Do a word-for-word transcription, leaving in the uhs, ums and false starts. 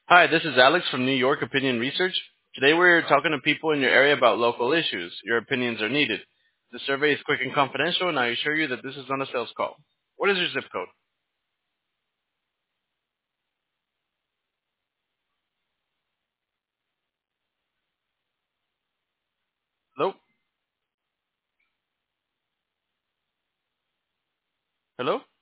Hi, this is Alex from New York Opinion Research. Today we're talking to people in your area about local issues. Your opinions are needed. The survey is quick and confidential, and I assure you that this is not a sales call. What is your zip code? Hello? Hello?